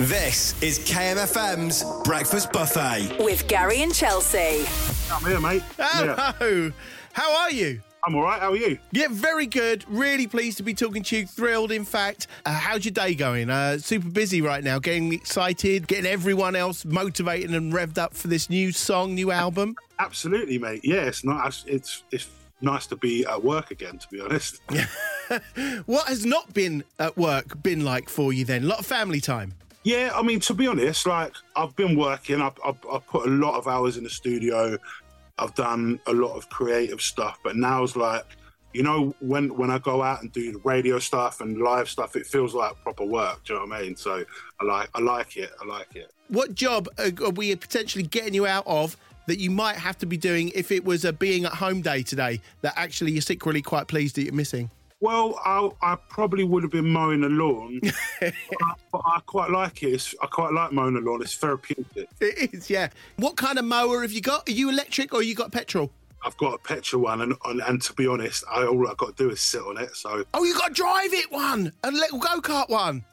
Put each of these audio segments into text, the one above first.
This is KMFM's Breakfast Buffet. With Gary and Chelsea. I'm here, mate. Hello. Yeah. How are you? I'm all right. How are you? Yeah, very good. Really pleased to be talking to you. Thrilled, in fact. How's your day going? Super busy right now. Getting excited, getting everyone else motivated and revved up for this new song, new album. Absolutely, mate. Yeah, it's nice. It's nice to be at work again, to be honest. What has not been at work been like for you then? A lot of family time? Yeah, I mean, to be honest, like, I've been working. I've put a lot of hours in the studio. I've done a lot of creative stuff, but now it's like, you know, when I go out and do the radio stuff and live stuff, it feels like proper work. Do you know what I mean? So I like it. What job are we potentially getting you out of that you might have to be doing if it was a being at home day today that actually you're secretly quite pleased that you're missing? Well, I probably would have been mowing the lawn, but I quite like it. I quite like mowing the lawn. It's therapeutic. It is, yeah. What kind of mower have you got? Are you electric or you got petrol? I've got a petrol one, and to be honest, all I've got to do is sit on it. So. Oh, you got to drive it one, a little go-kart one.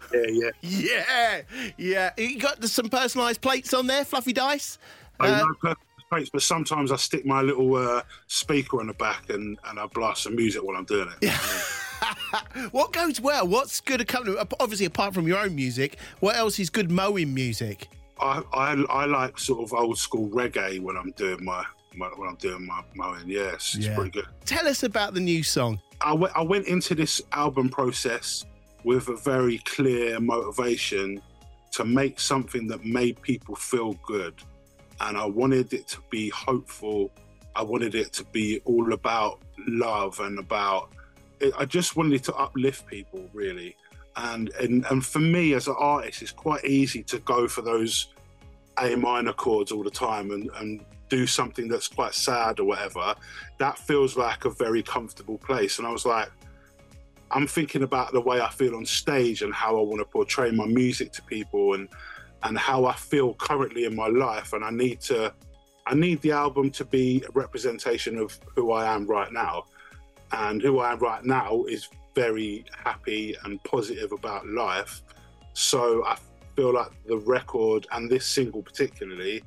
Yeah. Yeah. You got some personalised plates on there, fluffy dice. But sometimes I stick my little speaker on the back and I blast some music while I'm doing it. Yeah. What goes well? What's good accompanying? Obviously, apart from your own music, what else is good mowing music? I like sort of old school reggae when I'm doing my mowing. Yes, it's pretty good. Tell us about the new song. I went into this album process with a very clear motivation to make something that made people feel good. And I wanted it to be hopeful. I wanted it to be all about love and I just wanted it to uplift people, really. And for me as an artist, it's quite easy to go for those A minor chords all the time and do something that's quite sad or whatever. That feels like a very comfortable place. And I was like, I'm thinking about the way I feel on stage and how I want to portray my music to people and how I feel currently in my life, and I need the album to be a representation of who I am right now. And who I am right now is very happy and positive about life. So I feel like the record and this single particularly,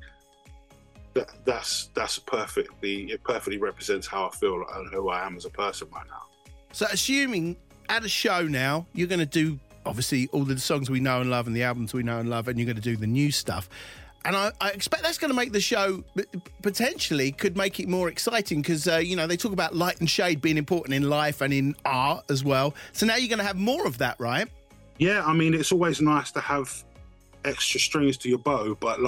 that's it perfectly represents how I feel and who I am as a person right now. So assuming at a show now, you're going to do obviously all the songs we know and love and the albums we know and love, and you're going to do the new stuff. And I expect that's going to make the show, potentially, could make it more exciting because, they talk about light and shade being important in life and in art as well. So now you're going to have more of that, right? Yeah, I mean, it's always nice to have extra strings to your bow, but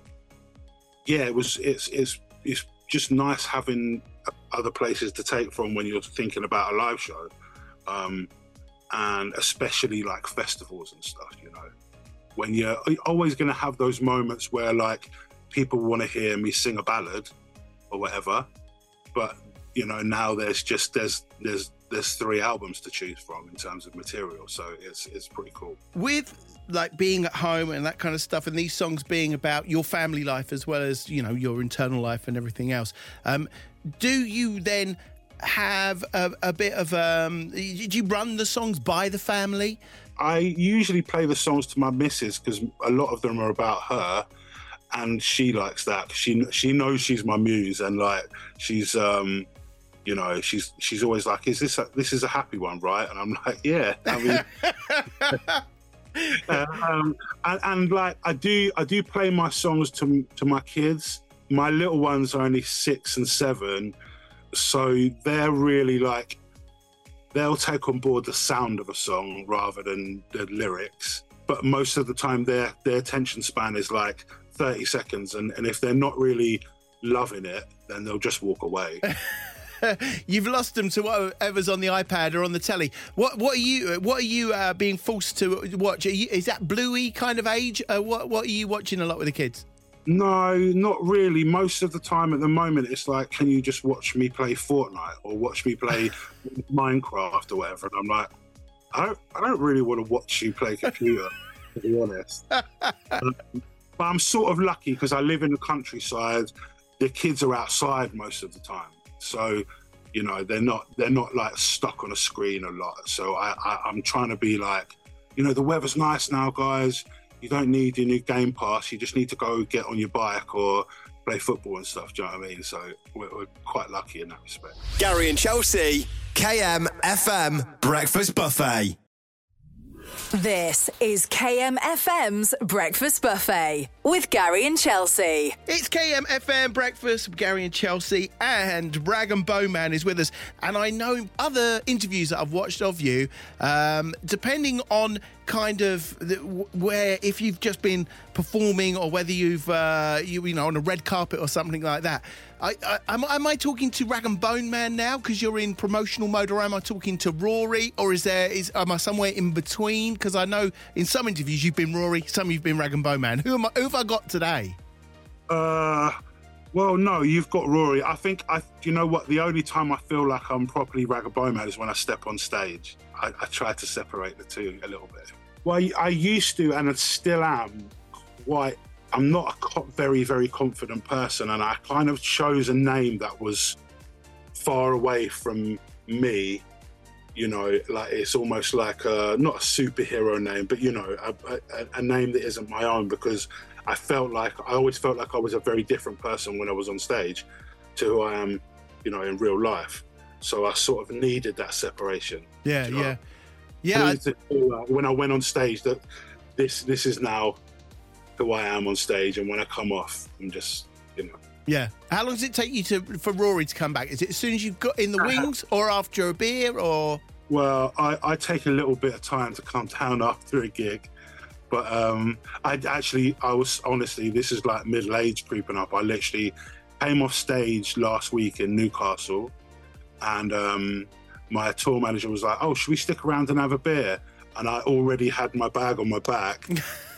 it's just nice having other places to take from when you're thinking about a live show. And especially like festivals and stuff, when you're always going to have those moments where like people want to hear me sing a ballad or whatever, but now there's 3 albums to choose from in terms of material, so it's pretty cool. With like being at home and that kind of stuff, and these songs being about your family life as well as your internal life and everything else, do you then have a bit of did you run the songs by the family? I usually play the songs to my missus because a lot of them are about her, and she likes that. She knows she's my muse, and like she's she's always like, this is a happy one, right? And I'm like, yeah, I mean and like I do play my songs to my kids. My little ones are only 6 and 7, so they're really like, they'll take on board the sound of a song rather than the lyrics. But most of the time their attention span is like 30 seconds. And if they're not really loving it, then they'll just walk away. You've lost them to whatever's on the iPad or on the telly. What are you being forced to watch? Is that Bluey kind of age? What are you watching a lot with the kids? No, not really. Most of the time at the moment, it's like, can you just watch me play Fortnite or watch me play Minecraft or whatever? And I'm like, I don't really want to watch you play computer, to be honest. But I'm sort of lucky because I live in the countryside. The kids are outside most of the time. So, they're not like stuck on a screen a lot. So I'm trying to be like, the weather's nice now, guys. you don't need your new Game Pass. You just need to go get on your bike or play football and stuff. Do you know what I mean? So we're quite lucky in that respect. Gary and Chelsea, KMFM Breakfast Buffet. This is KMFM's Breakfast Buffet with Gary and Chelsea. It's KMFM Breakfast with Gary and Chelsea, and Brag and Bowman is with us. And I know other interviews that I've watched of you, depending on kind of where, if you've just been performing or whether you've, you know, on a red carpet or something like that. Am I talking to Rag and Bone Man now because you're in promotional mode, or am I talking to Rory, or am I somewhere in between? Because I know in some interviews you've been Rory, some you've been Rag and Bone Man. Who have I got today? Well, no, you've got Rory. I think, you know what, the only time I feel like I'm properly Rag and Bone Man is when I step on stage. I try to separate the two a little bit. Well, I used to, and I still am, I'm not a very, very confident person, and I kind of chose a name that was far away from me, you know, like it's almost like not a superhero name, but, you know, a name that isn't my own, because I always felt like I was a very different person when I was on stage to who I am, you know, in real life. So I sort of needed that separation. Yeah, you know? yeah. Yeah. When I went on stage, that this is now who I am on stage, and when I come off, I'm just, you know. Yeah. How long does it take you for Rory to come back? Is it as soon as you've got in the wings, or after a beer, or? Well, I take a little bit of time to calm down after a gig, but I was honestly, this is like middle age creeping up. I literally came off stage last week in Newcastle, and my tour manager was like, "Oh, should we stick around and have a beer?" And I already had my bag on my back.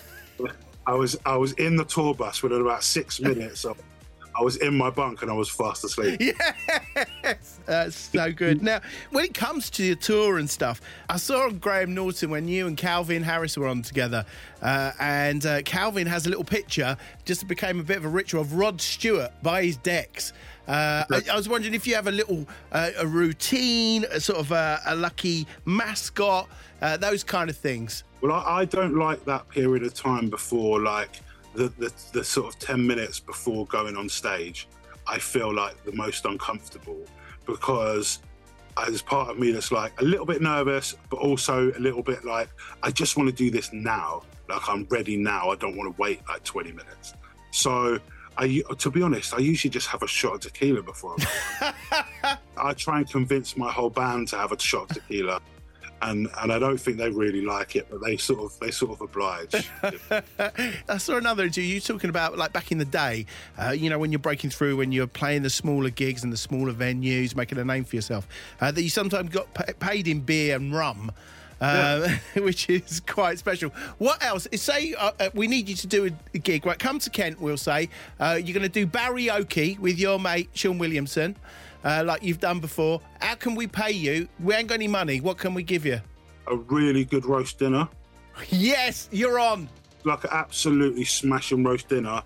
I was in the tour bus within about 6 minutes. So I was in my bunk and I was fast asleep. Yes, that's so good. Now, when it comes to your tour and stuff, I saw on Graham Norton when you and Calvin Harris were on together, and Calvin has a little picture, just became a bit of a ritual, of Rod Stewart by his decks. I was wondering if you have a little a routine, a sort of a lucky mascot, those kind of things. Well, I don't like that period of time before, like the sort of 10 minutes before going on stage. I feel like the most uncomfortable, because there's part of me that's like a little bit nervous, but also a little bit like, I just want to do this now. Like, I'm ready now. I don't want to wait like 20 minutes. So to be honest, I usually just have a shot of tequila before I go. I try and convince my whole band to have a shot of tequila. And I don't think they really like it, but they sort of oblige. I saw another interview, you talking about like back in the day, you know, when you're breaking through, when you're playing the smaller gigs and the smaller venues, making a name for yourself, that you sometimes got paid in beer and rum. Which is quite special. What else? Say we need you to do a gig, right? Come to Kent, we'll say. You're going to do karaoke with your mate Sean Williamson, like you've done before. How can we pay you? We ain't got any money. What can we give you? A really good roast dinner. Yes, you're on. Like an absolutely smashing roast dinner.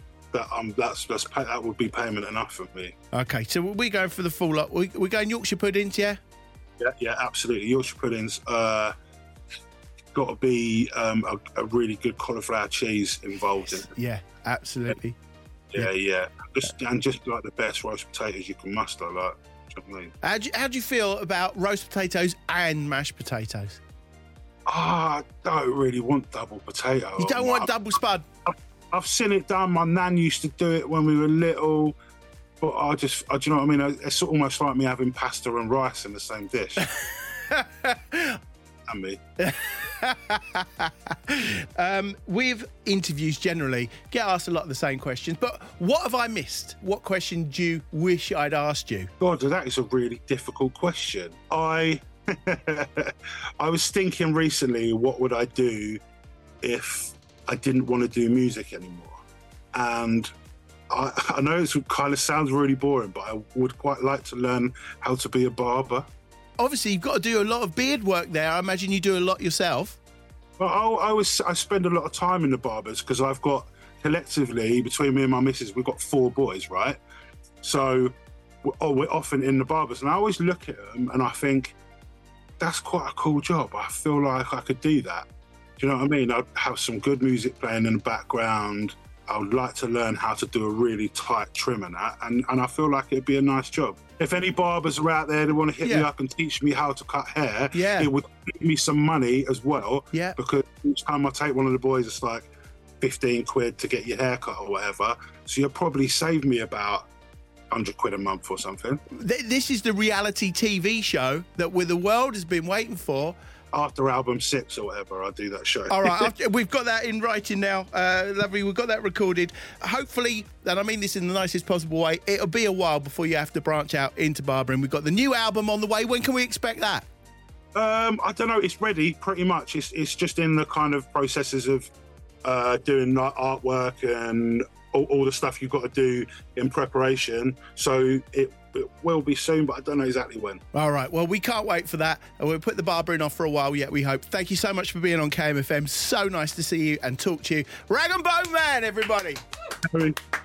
That would be payment enough for me. Okay, so we're going for the full lot. We're going Yorkshire puddings, yeah? Yeah, absolutely. Yorkshire puddings. Got to be a really good cauliflower cheese involved in it. Yeah, absolutely. Yeah. Just like the best roast potatoes you can muster. Like, do you know what I mean? How do you feel about roast potatoes and mashed potatoes? I don't really want double potato. You don't want double spud? I've seen it done. My nan used to do it when we were little. But do you know what I mean? It's almost like me having pasta and rice in the same dish. And me. With interviews generally, get asked a lot of the same questions. But what have I missed? What question do you wish I'd asked you? God, that is a really difficult question. I was thinking recently, what would I do if I didn't want to do music anymore? And I know it kind of sounds really boring, but I would quite like to learn how to be a barber. Obviously, you've got to do a lot of beard work there. I imagine you do a lot yourself. Well, I spend a lot of time in the barbers, because I've got, collectively, between me and my missus, we've got 4 boys, right? So we're often in the barbers, and I always look at them and I think, that's quite a cool job. I feel like I could do that. Do you know what I mean? I'd have some good music playing in the background. I would like to learn how to do a really tight trim and that, and I feel like it'd be a nice job. If any barbers are out there that want to hit me up and teach me how to cut hair, it would give me some money as well, because each time I take one of the boys, it's like 15 quid to get your hair cut or whatever, so you'll probably save me about 100 quid a month or something. This is the reality TV show that the world has been waiting for. After album 6 or whatever, I'll do that show. All right, we've got that in writing now. Lovely, we've got that recorded. Hopefully, and I mean this in the nicest possible way, it'll be a while before you have to branch out into barbering. We've got the new album on the way. When can we expect that? I don't know. It's ready, pretty much. It's just in the kind of processes of doing like artwork and all the stuff you've got to do in preparation. So it will be soon, but I don't know exactly when. All right, well, we can't wait for that. And we'll put the barbering off for a while yet, we hope. Thank you so much for being on KMFM. So nice to see you and talk to you. Rag and Bone Man, everybody.